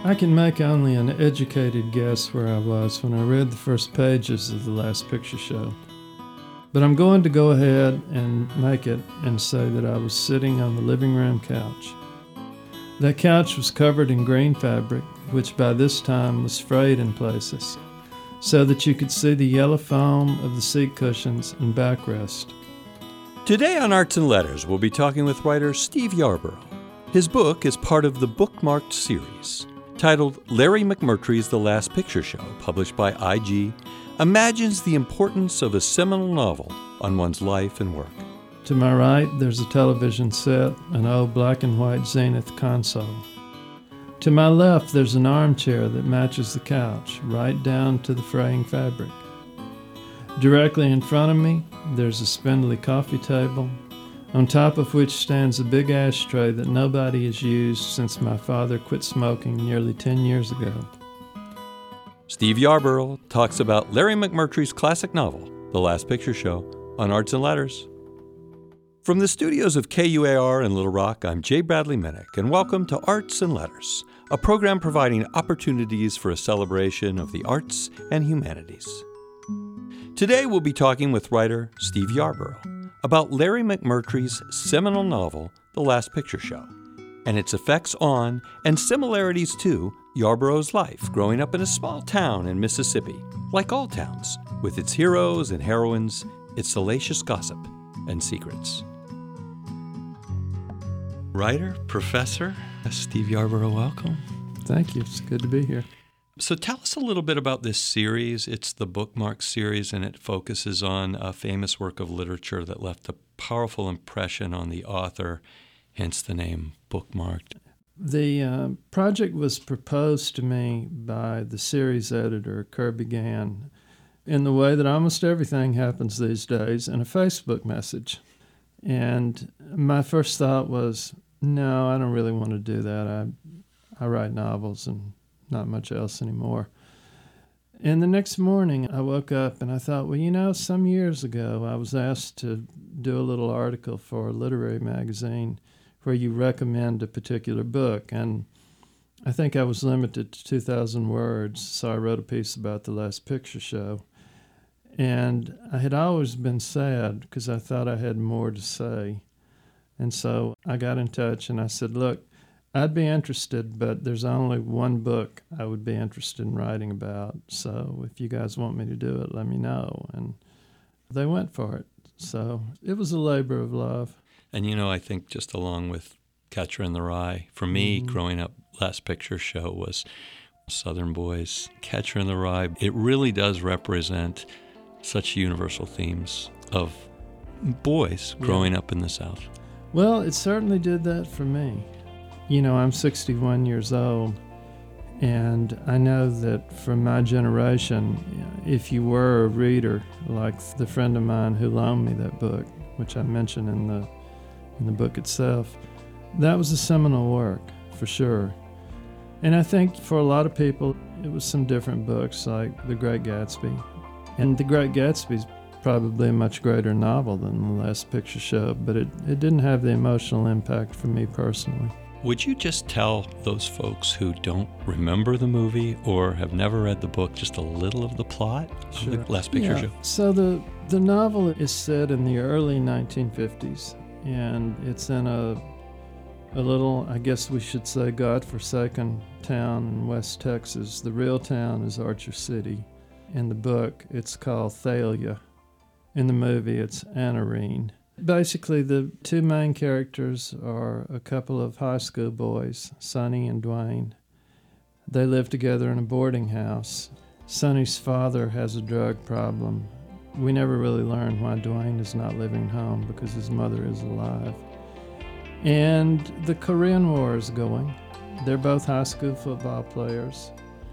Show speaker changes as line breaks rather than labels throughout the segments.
I can make only an educated guess where I was when I read the first pages of The Last Picture Show. But I'm going to go ahead and make it and say that I was sitting on the living room couch. That couch was covered in green fabric, which by this time was frayed in places, so that you could see the yellow foam of the seat cushions and backrest.
Today on Arts and Letters, we'll be talking with writer Steve Yarborough. His book is part of the Bookmarked series, titled Larry McMurtry's The Last Picture Show, published by IG, imagines the importance of a seminal novel on one's life and work.
To my right, there's a television set, an old black and white Zenith console. To my left, there's an armchair that matches the couch, right down to the fraying fabric. Directly in front of me, there's a spindly coffee table, on top of which stands a big ashtray that nobody has used since my father quit smoking nearly 10 years ago.
Steve Yarborough talks about Larry McMurtry's classic novel, The Last Picture Show, on Arts and Letters. From the studios of KUAR in Little Rock, I'm Jay Bradley Minnick, and welcome to Arts and Letters, a program providing opportunities for a celebration of the arts and humanities. Today we'll be talking with writer Steve Yarborough about Larry McMurtry's seminal novel, The Last Picture Show, and its effects on and similarities to Yarborough's life growing up in a small town in Mississippi, like all towns, with its heroes and heroines, its salacious gossip and secrets. Writer, professor, Steve Yarborough, welcome.
Thank you. It's good to be here.
So tell us a little bit about this series. It's the Bookmarked series, and it focuses on a famous work of literature that left a powerful impression on the author, hence the name Bookmarked.
The project was proposed to me by the series editor, Kirby Gann, in the way that almost everything happens these days, in a Facebook message. And my first thought was, no, I don't really want to do that. I write novels and not much else anymore. And the next morning I woke up and I thought, well, some years ago I was asked to do a little article for a literary magazine where you recommend a particular book. And I think I was limited to 2,000 words, so I wrote a piece about The Last Picture Show. And I had always been sad because I thought I had more to say. And so I got in touch and I said, look, I'd be interested, but there's only one book I would be interested in writing about. So if you guys want me to do it, let me know. And they went for it. So it was a labor of love.
And I think just along with Catcher in the Rye, for me, growing up, Last Picture Show was Southern Boys. Catcher in the Rye, it really does represent such universal themes of boys growing up in the South.
Well, it certainly did that for me. I'm 61 years old, and I know that from my generation, if you were a reader, like the friend of mine who loaned me that book, which I mentioned in the book itself, that was a seminal work, for sure. And I think for a lot of people, it was some different books, like The Great Gatsby. And The Great Gatsby is probably a much greater novel than The Last Picture Show, but it didn't have the emotional impact for me personally.
Would you just tell those folks who don't remember the movie or have never read the book just a little of the plot of The Last Picture Show?
So the novel is set in the early 1950s, and it's in a little, I guess we should say, godforsaken town in West Texas. The real town is Archer City. In the book, it's called Thalia. In the movie, it's Anarene. Basically, the two main characters are a couple of high school boys, Sonny and Dwayne. They live together in a boarding house. Sonny's father has a drug problem. We never really learn why Dwayne is not living home because his mother is alive. And the Korean War is going. They're both high school football players.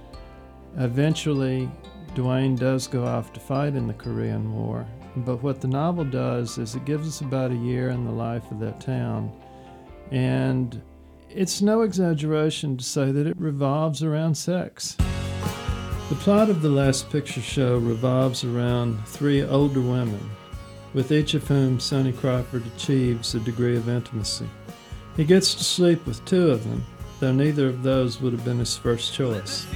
Eventually, Dwayne does go off to fight in the Korean War. But what the novel does is it gives us about a year in the life of that town. And it's no exaggeration to say that it revolves around sex. The plot of The Last Picture Show revolves around three older women, with each of whom Sonny Crawford achieves a degree of intimacy. He gets to sleep with two of them, though neither of those would have been his first choice.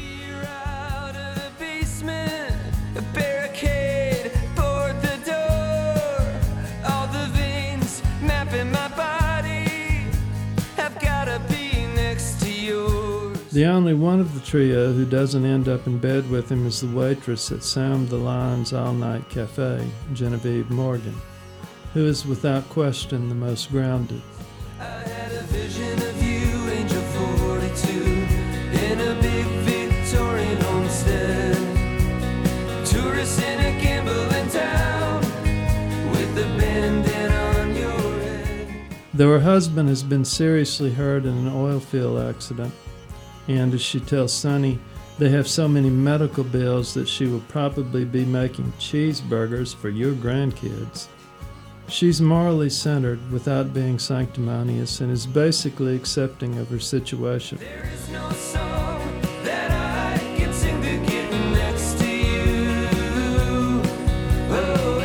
The only one of the trio who doesn't end up in bed with him is the waitress at Sound the Line's all-night cafe, Genevieve Morgan, who is without question the most grounded.
I had a vision of you, Angel 42, in a big Victorian homestead. Tourists in a gambling town, with a bandana on your head.
Though her husband has been seriously hurt in an oil field accident, and as she tells Sonny, they have so many medical bills that she will probably be making cheeseburgers for your grandkids. She's morally centered without being sanctimonious and is basically accepting of her situation.
There is no song that I can sing to get next to you. Oh,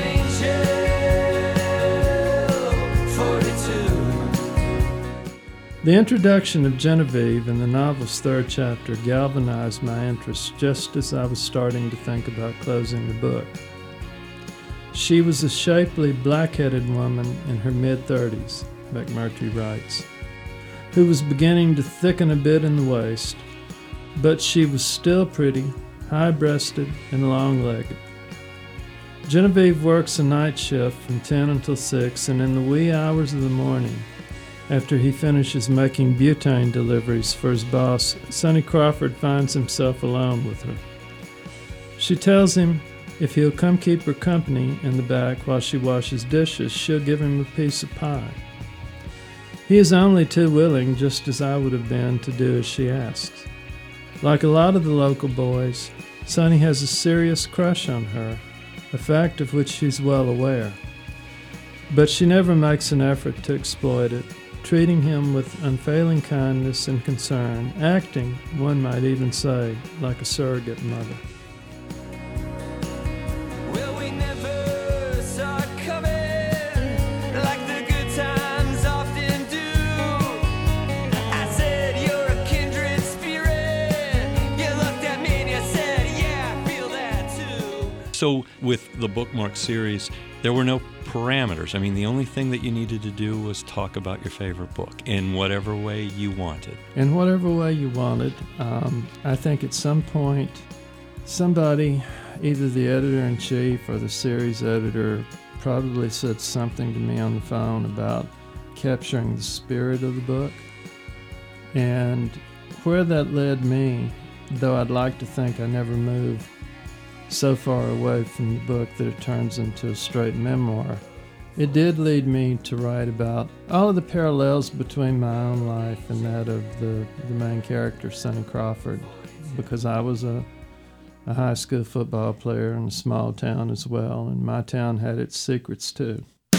Angel 42.
The introduction of Genevieve in the novel's third chapter galvanized my interest just as I was starting to think about closing the book. She was a shapely, black-headed woman in her mid-30s, McMurtry writes, who was beginning to thicken a bit in the waist, but she was still pretty, high-breasted, and long-legged. Genevieve works a night shift from 10 until 6, and in the wee hours of the morning, after he finishes making butane deliveries for his boss, Sonny Crawford finds himself alone with her. She tells him if he'll come keep her company in the back while she washes dishes, she'll give him a piece of pie. He is only too willing, just as I would have been, to do as she asks. Like a lot of the local boys, Sonny has a serious crush on her, a fact of which she's well aware. But she never makes an effort to exploit it, treating him with unfailing kindness and concern, acting, one might even say, like a surrogate mother.
Well, we never saw it coming, like the good times often do. I said, you're a kindred spirit. You looked at me and you said, yeah, I feel that too.
So with the bookmark series, there were no parameters. I mean, the only thing that you needed to do was talk about your favorite book in whatever way you wanted.
In whatever way you wanted. I think at some point, somebody, either the editor-in-chief or the series editor, probably said something to me on the phone about capturing the spirit of the book. And where that led me, though I'd like to think I never moved so far away from the book that it turns into a straight memoir, it did lead me to write about all of the parallels between my own life and that of the main character, Sonny Crawford, because I was a high school football player in a small town as well, and my town had its secrets too.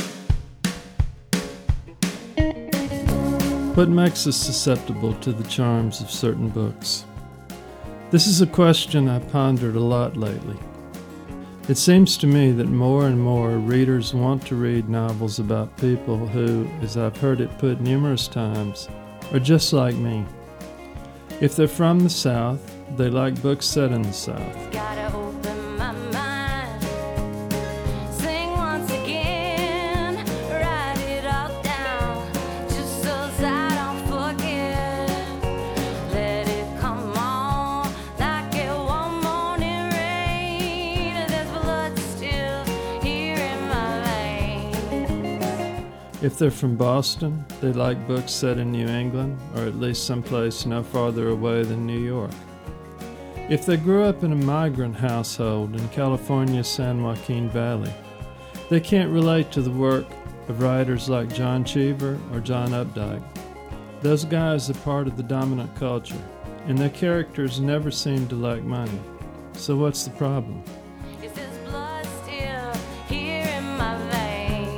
What makes us susceptible to the charms of certain books? This is a question I've pondered a lot lately. It seems to me that more and more readers want to read novels about people who, as I've heard it put numerous times, are just like me. If they're from the South, they like books set in the South.
Gotta open my mind, sing once again, write it all down, just so I don't forget. Let it come on like it one morning rain. There's blood still here in my veins.
If they're from Boston, they like books set in New England, or at least someplace no farther away than New York. If they grew up in a migrant household in California's San Joaquin Valley, they can't relate to the work of writers like John Cheever or John Updike. Those guys are part of the dominant culture, and their characters never seem to lack money. So what's the problem?
Is this blood still here in my veins?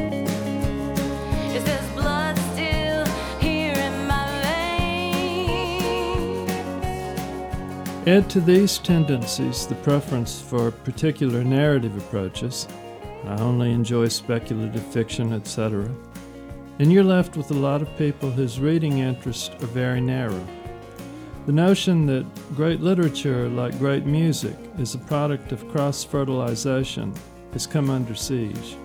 Is this blood still here in my veins?
Add to these tendencies the preference for particular narrative approaches. I only enjoy speculative fiction, etc. and you're left with a lot of people whose reading interests are very narrow. The notion that great literature, like great music, is a product of cross-fertilization has come under siege.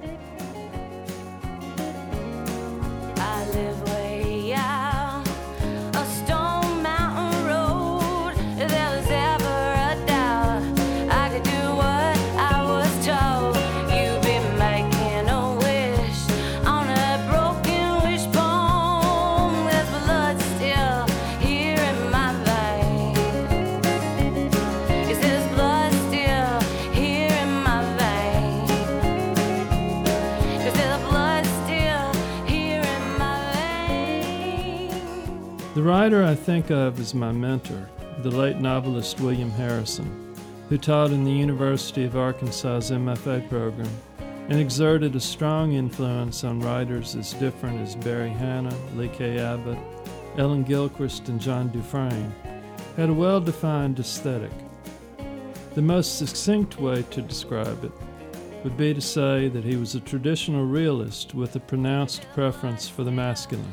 I live way out a Stone Mountain Road. If there was ever a doubt, I could do what I was told. You've been making a wish on a broken wishbone. There's blood still here in my veins. Is there's blood still here in my veins? 'Cause there's blood still here in my veins.
The writer I think of as my mentor, the late novelist William Harrison, who taught in the University of Arkansas's MFA program and exerted a strong influence on writers as different as Barry Hannah, Lee K. Abbott, Ellen Gilchrist, and John Dufresne, had a well-defined aesthetic. The most succinct way to describe it would be to say that he was a traditional realist with a pronounced preference for the masculine.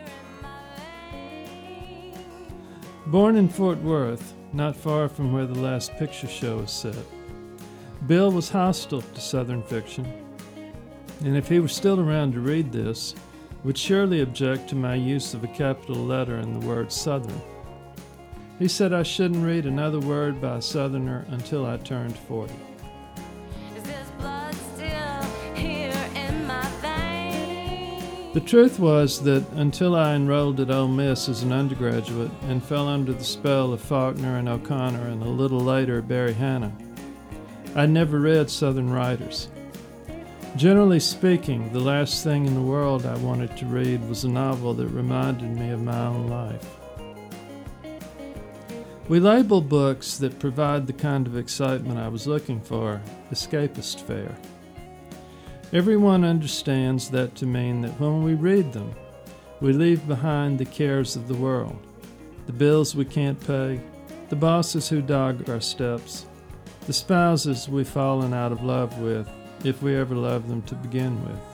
Born in Fort Worth, not far from where the Last Picture Show is set, Bill was hostile to Southern fiction, and if he were still around to read this, would surely object to my use of a capital letter in the word Southern. He said I shouldn't read another word by a Southerner until I turned 40.
Is there's blood still here in my veins?
The truth was that until I enrolled at Ole Miss as an undergraduate and fell under the spell of Faulkner and O'Connor and a little later Barry Hannah, I'd never read Southern writers. Generally speaking, the last thing in the world I wanted to read was a novel that reminded me of my own life. We label books that provide the kind of excitement I was looking for escapist fare. Everyone understands that to mean that when we read them, we leave behind the cares of the world, the bills we can't pay, the bosses who dog our steps, the spouses we've fallen out of love with, if we ever loved them to begin with.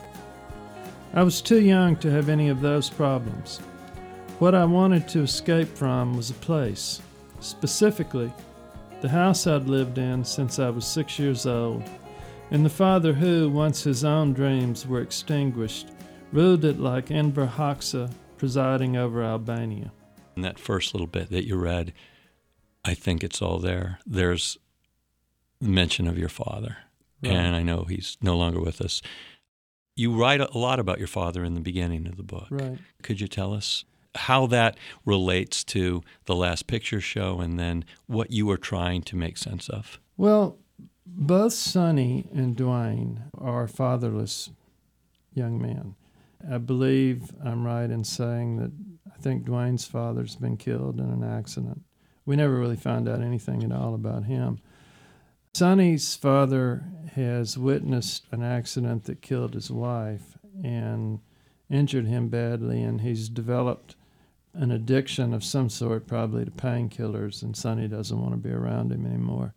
I was too young to have any of those problems. What I wanted to escape from was a place, specifically the house I'd lived in since I was 6 years old, and the father who, once his own dreams were extinguished, ruled it like Enver Hoxha presiding over Albania.
In that first little bit that you read, I think it's all there. There's mention of your father,
Right.
and I know he's no longer with us. You write a lot about your father in the beginning of the book.
Right.
Could you tell us how that relates to the Last Picture Show and then what you were trying to make sense of?
Well, both Sonny and Dwayne are fatherless young men. I believe I'm right in saying that I think Dwayne's father's been killed in an accident. We never really found out anything at all about him. Sonny's father has witnessed an accident that killed his wife and injured him badly, and he's developed an addiction of some sort, probably to painkillers, and Sonny doesn't want to be around him anymore.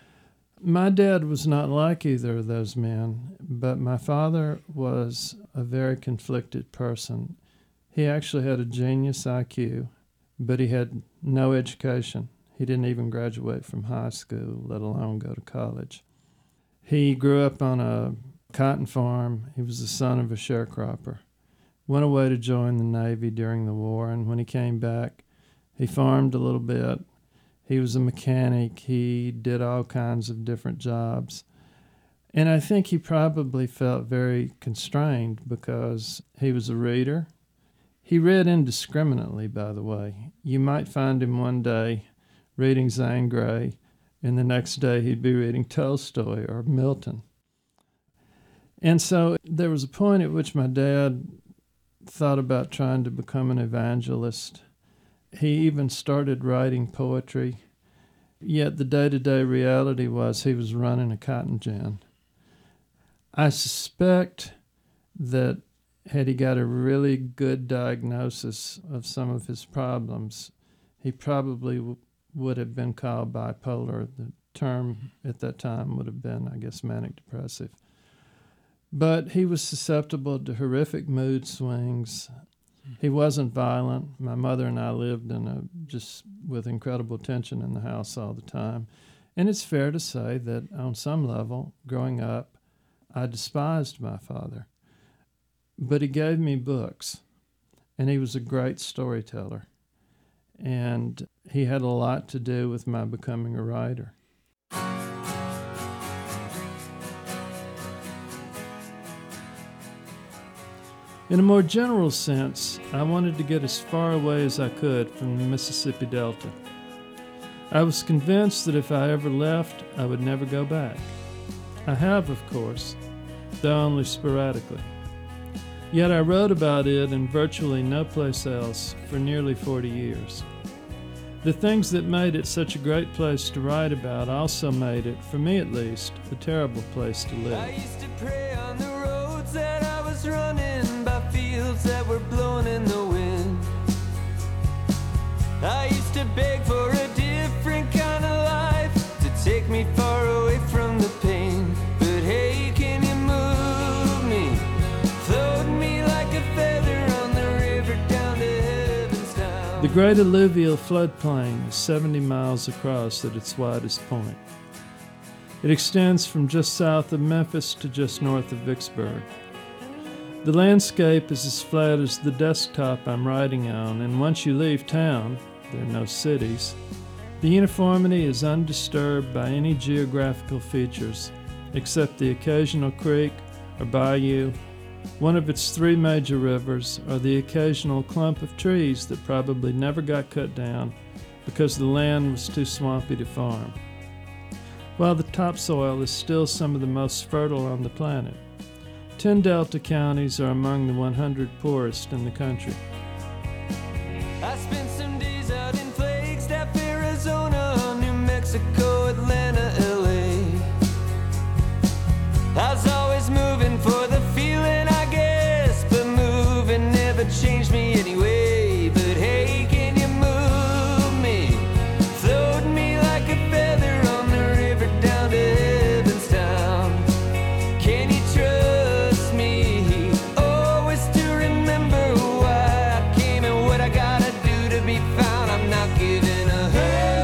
My dad was not like either of those men, but my father was a very conflicted person. He actually had a genius IQ, but he had no education. He didn't even graduate from high school, let alone go to college. He grew up on a cotton farm. He was the son of a sharecropper. Went away to join the Navy during the war, and when he came back, he farmed a little bit. He was a mechanic. He did all kinds of different jobs. And I think he probably felt very constrained because he was a reader. He read indiscriminately, by the way. You might find him one day reading Zane Grey, and the next day he'd be reading Tolstoy or Milton. And so there was a point at which my dad thought about trying to become an evangelist. He even started writing poetry, yet the day-to-day reality was he was running a cotton gin. I suspect that had he got a really good diagnosis of some of his problems, he probably would have been called bipolar. The term at that time would have been, I guess, manic depressive. But he was susceptible to horrific mood swings. He wasn't violent. My mother and I lived just with incredible tension in the house all the time. And it's fair to say that on some level, growing up, I despised my father. But he gave me books, and he was a great storyteller. And he had a lot to do with my becoming a writer. In a more general sense, I wanted to get as far away as I could from the Mississippi Delta. I was convinced that if I ever left, I would never go back. I have, of course, though only sporadically. Yet I wrote about it in virtually no place else for nearly 40 years. The things that made it such a great place to write about also made it, for me at least, a terrible place to
I
live.
used to pray on the roads that I was running, by fields that were blowing in the wind. I used to beg for a different kind of life, to take me far away from the pain. But hey, can you move me? Float me like a feather on the river down to heaven's town.
The Great Alluvial Floodplain is 70 miles across at its widest point. It extends from just south of Memphis to just north of Vicksburg. The landscape is as flat as the desktop I'm writing on, and once you leave town, there are no cities, the uniformity is undisturbed by any geographical features, except the occasional creek or bayou, one of its 3 major rivers, or the occasional clump of trees that probably never got cut down because the land was too swampy to farm. While the topsoil is still some of the most fertile on the planet, 10 Delta counties are among the 100 poorest in the country.
I spent some days out in Flagstaff, Arizona, New Mexico, Atlanta, LA. I was always moving for the feeling, I guess, but moving never changed me anyway. But hey, can you move me? Float me like a feather on the river down to heaven's town. Can you trust me? Always to remember why I came and what I gotta do to be found. I'm not giving up.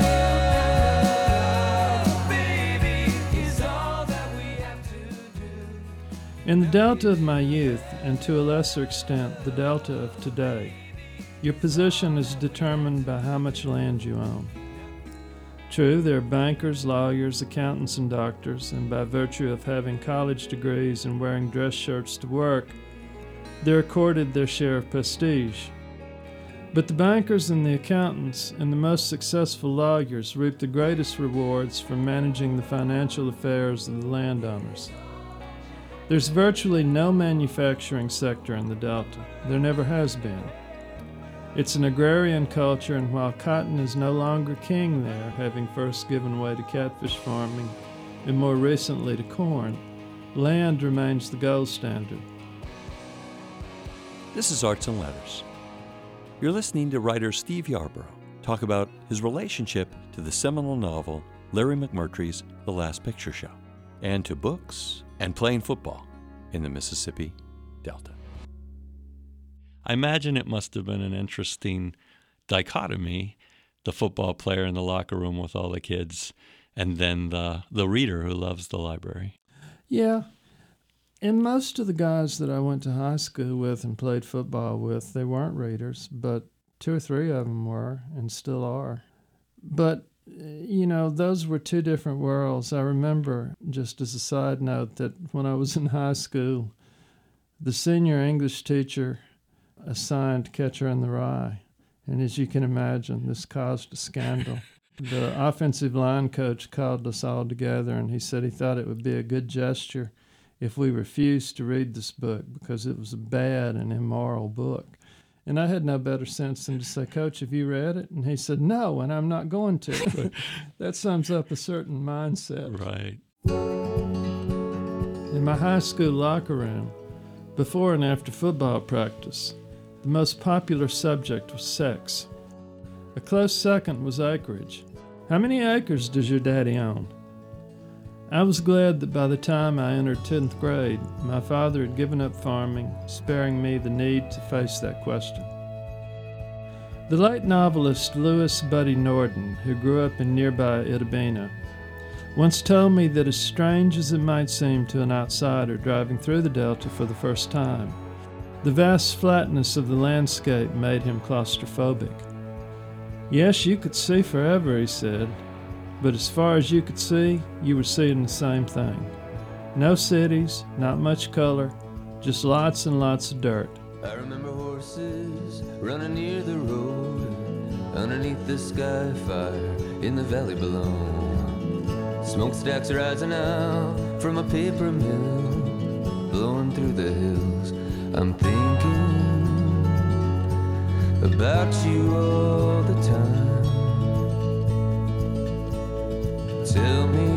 Baby, is all that we have to do.
In the Delta of my youth, and to a lesser extent the Delta of today, your position is determined by how much land you own. True, there are bankers, lawyers, accountants, and doctors, and by virtue of having college degrees and wearing dress shirts to work, they're accorded their share of prestige. But the bankers and the accountants and the most successful lawyers reap the greatest rewards from managing the financial affairs of the landowners. There's virtually no manufacturing sector in the Delta. There never has been. It's an agrarian culture, and while cotton is no longer king there, having first given way to catfish farming and more recently to corn, land remains the gold standard.
This is Arts and Letters. You're listening to writer Steve Yarborough talk about his relationship to the seminal novel Larry McMurtry's The Last Picture Show, and to books and playing football in the Mississippi Delta. I imagine it must have been an interesting dichotomy, the football player in the locker room with all the kids, and then the reader who loves the library.
Yeah, and most of the guys that I went to high school with and played football with, they weren't readers, but 2 or 3 of them were and still are. But you know, those were 2 different worlds. I remember, just as a side note, that when I was in high school, the senior English teacher assigned Catcher in the Rye. And as you can imagine, this caused a scandal. The offensive line coach called us all together, and he said he thought it would be a good gesture if we refused to read this book because it was a bad and immoral book. And I had no better sense than to say, Coach, have you read it? And he said, no, and I'm not going to. That sums up a certain mindset.
Right.
In my high school locker room, before and after football practice, the most popular subject was sex. A close second was acreage. How many acres does your daddy own? I was glad that by the time I entered 10th grade, my father had given up farming, sparing me the need to face that question. The late novelist Lewis Buddy Norton, who grew up in nearby Itta Bena, once told me that as strange as it might seem to an outsider driving through the Delta for the first time, the vast flatness of the landscape made him claustrophobic. Yes, you could see forever, he said, but as far as you could see, you were seeing the same thing. No cities, not much color, just lots and lots of dirt.
I remember horses running near the road, underneath the sky fire in the valley below. Smokestacks rising out from a paper mill, blowing through the hills. I'm thinking about you all the time. Tell me,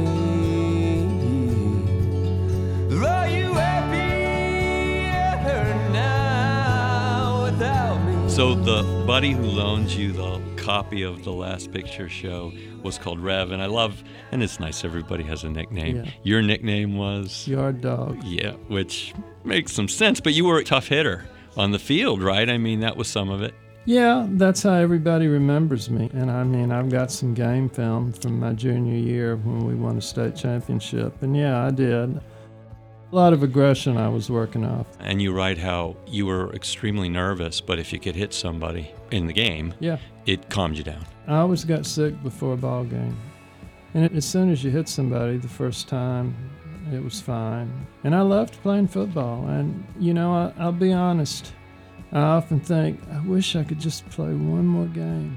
are you happier now without me?
So the buddy who loaned you the copy of The Last Picture Show was called Rev, and I love, and it's nice everybody has a nickname.
Yeah.
Your nickname was?
Yard dog.
Yeah, which makes some sense, but you were a tough hitter on the field, right? I mean, that was some of it.
Yeah, that's how everybody remembers me. And I mean, I've got some game film from my junior year when we won a state championship. And yeah, I did. A lot of aggression I was working off.
And you write how you were extremely nervous, but if you could hit somebody in the game,
Yeah,
it calmed you down.
I always got sick before a ball game. And as soon as you hit somebody the first time, it was fine. And I loved playing football. And, you know, I'll be honest, I often think, I wish I could just play one more game.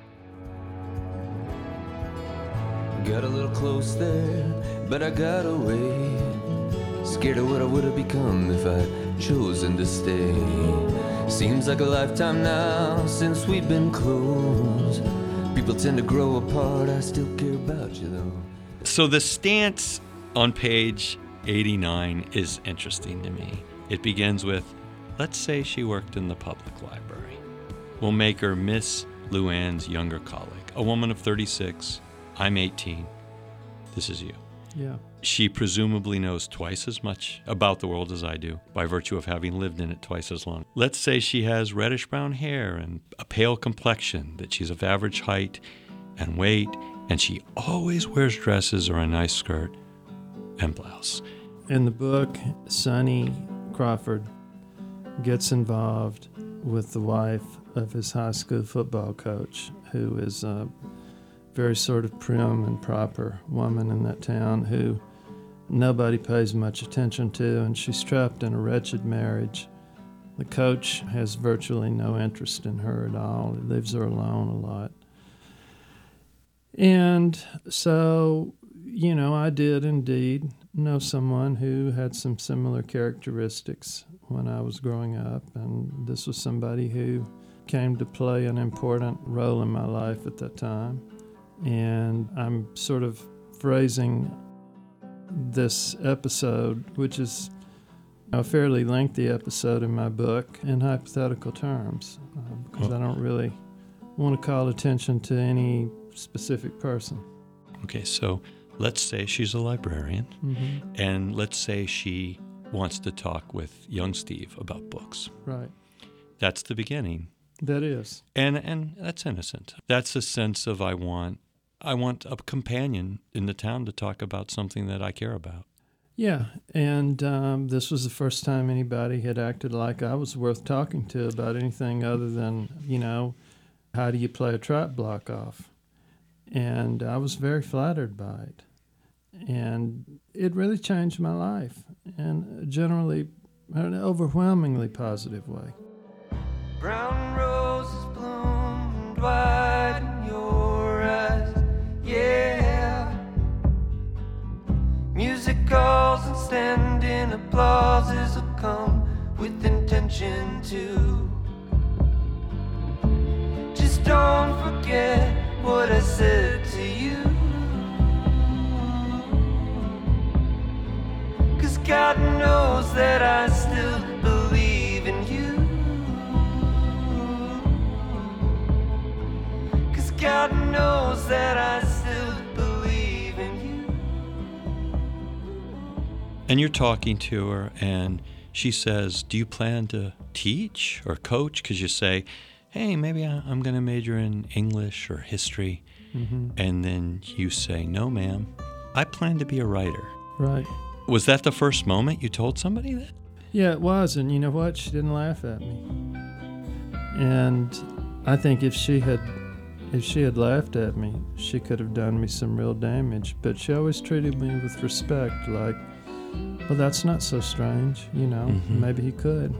Got a little close there, but I got away. Scared of what I would have become if I'd chosen to stay. Seems like a lifetime now since we've been close. People tend to grow apart, I still care about you though.
So the stance on page 89 is interesting to me. It begins with, let's say she worked in the public library. We'll make her Miss Luann's younger colleague, a woman of 36. I'm 18. This is you.
Yeah.
She presumably knows twice as much about the world as I do, by virtue of having lived in it twice as long. Let's say she has reddish-brown hair and a pale complexion, that she's of average height and weight, and she always wears dresses or a nice skirt and blouse.
In the book, Sonny Crawford gets involved with the wife of his high school football coach, who is a very sort of prim and proper woman in that town who nobody pays much attention to, and she's trapped in a wretched marriage. The coach has virtually no interest in her at all. He leaves her alone a lot. And so, you know, I did indeed know someone who had some similar characteristics when I was growing up, and this was somebody who came to play an important role in my life at that time. And I'm sort of phrasing this episode, which is a fairly lengthy episode in my book, in hypothetical terms, because I don't really want to call attention to any specific person.
Okay, so let's say she's a librarian, and let's say she wants to talk with young Steve about books.
Right.
That's the beginning.
That is.
And that's innocent. That's a sense of I want a companion in the town to talk about something that I care about.
Yeah, and this was the first time anybody had acted like I was worth talking to about anything other than, you know, how do you play a trap block off? And I was very flattered by it. And it really changed my life in generally an overwhelmingly positive way.
Brown roses bloomed wide in your eyes, yeah. Music calls and standing applauses will come with intention too. Just don't forget what I said to you, 'cause God knows that I still believe in you. God knows that I still believe in you.
And you're talking to her, and she says, do you plan to teach or coach? Because you say, hey, maybe I'm going to major in English or history.
Mm-hmm.
And then you say, no, ma'am, I plan to be a writer.
Right.
Was that the first moment you told somebody that?
Yeah, it was. And you know what? She didn't laugh at me. And I think if she had laughed at me, she could have done me some real damage. But she always treated me with respect, like, well, that's not so strange, you know.
Mm-hmm.
Maybe he could.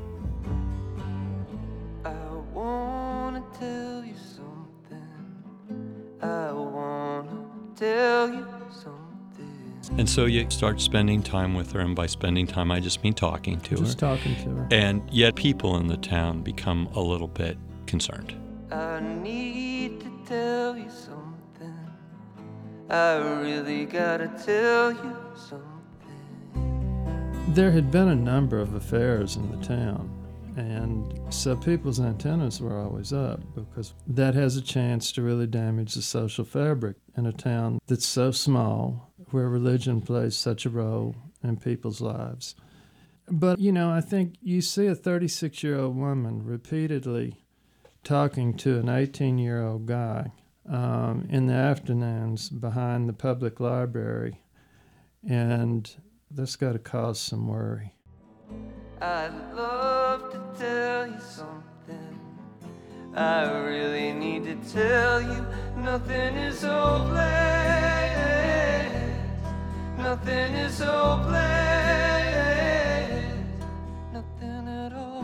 I wanna tell you something. I wanna tell you something.
And so you start spending time with her, and by spending time, I just mean talking to
Just
her.
talking to her.
And yet people in the town become a little bit concerned.
I need to tell you something. I really gotta tell you something.
There had been a number of affairs in the town, and so people's antennas were always up, because that has a chance to really damage the social fabric in a town that's so small, where religion plays such a role in people's lives. But, you know, I think you see a 36-year-old woman repeatedly talking to an 18-year-old guy in the afternoons behind the public library, and that's got to cause some worry.
I'd love to tell you something. I really need to tell you nothing is hopeless. Nothing is hopeless. Nothing at all.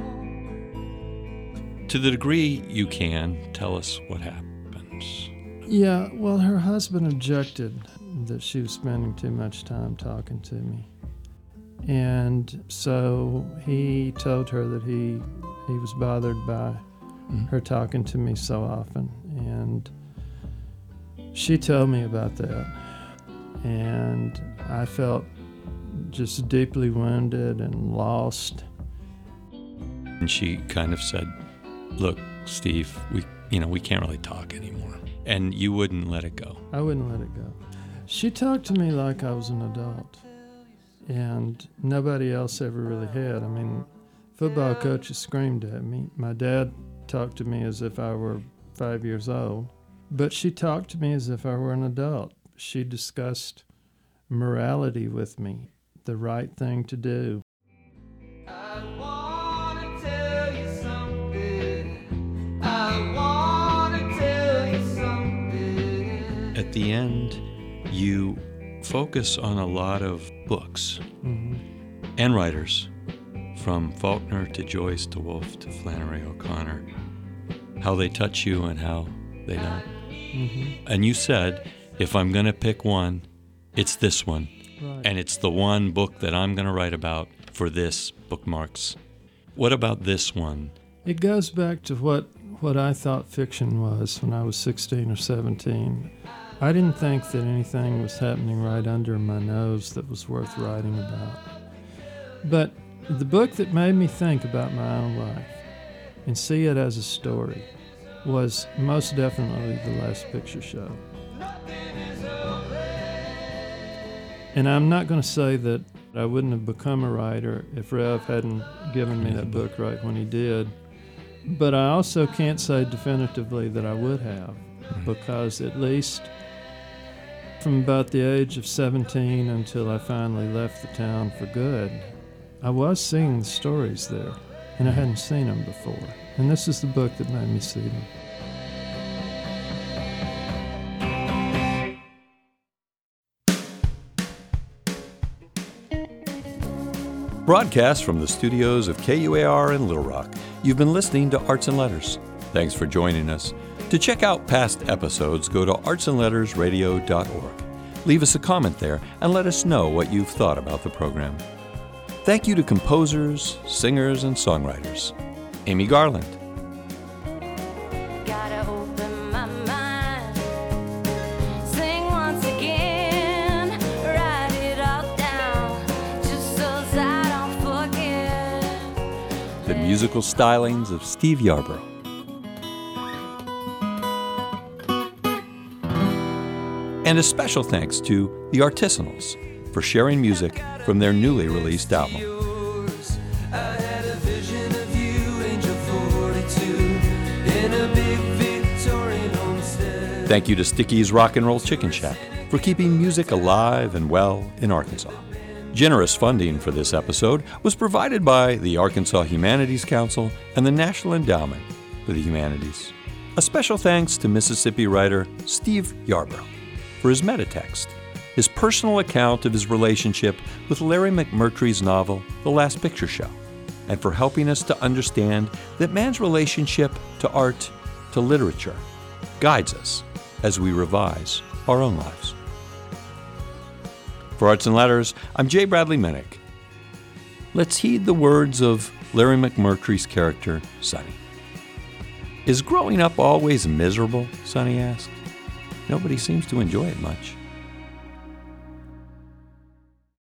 To the degree you can, tell us what happens.
Yeah, well, her husband objected that she was spending too much time talking to me. And so he told her that he was bothered by her talking to me so often. And she told me about that. And I felt just deeply wounded and lost.
And she kind of said, look, Steve, we can't really talk anymore. And you wouldn't let it go.
I wouldn't let it go. She talked to me like I was an adult. And nobody else ever really had. I mean, football coaches screamed at me. My dad talked to me as if I were 5 years old. But she talked to me as if I were an adult. She discussed morality with me, the right thing to do.
I wanna tell you something. I wanna tell you something.
At the end, you focus on a lot of books and writers, from Faulkner to Joyce to Woolf to Flannery O'Connor, how they touch you and how they don't. And you said, if I'm going to pick one, it's this one.
Right.
And it's the one book that I'm going to write about for this bookmarks. What about this one?
It goes back to what I thought fiction was when I was 16 or 17. I didn't think that anything was happening right under my nose that was worth writing about. But the book that made me think about my own life and see it as a story was most definitely The Last Picture Show. And I'm not going to say that I wouldn't have become a writer if Rev hadn't given me that book right when he did. But I also can't say definitively that I would have, because at least from about the age of 17 until I finally left the town for good, I was seeing the stories there, and I hadn't seen them before. And this is the book that made me see them.
Broadcast from the studios of KUAR in Little Rock, you've been listening to Arts and Letters. Thanks for joining us. To check out past episodes, go to artsandlettersradio.org. Leave us a comment there and let us know what you've thought about the program. Thank you to composers, singers, and songwriters. Amy Garland,
Gotta open my mind. Sing once again. Write it all down. Just so I don't forget.
the musical stylings of Steve Yarborough. And a special thanks to The Artisanals, for sharing music from their newly released album.
yours. I had a vision of you, Angel 42, in a big Victorian homestead.
Thank you to Sticky's Rock and Roll Chicken Shack for keeping music alive and well in Arkansas. Generous funding for this episode was provided by the Arkansas Humanities Council and the National Endowment for the Humanities. A special thanks to Mississippi writer Steve Yarbrough for his metatext, his personal account of his relationship with Larry McMurtry's novel, The Last Picture Show, and for helping us to understand that man's relationship to art, to literature, guides us as we revise our own lives. For Arts and Letters, I'm J. Bradley Minnick. Let's heed the words of Larry McMurtry's character, Sonny. Is growing up always miserable? Sonny asked. Nobody seems to enjoy it much.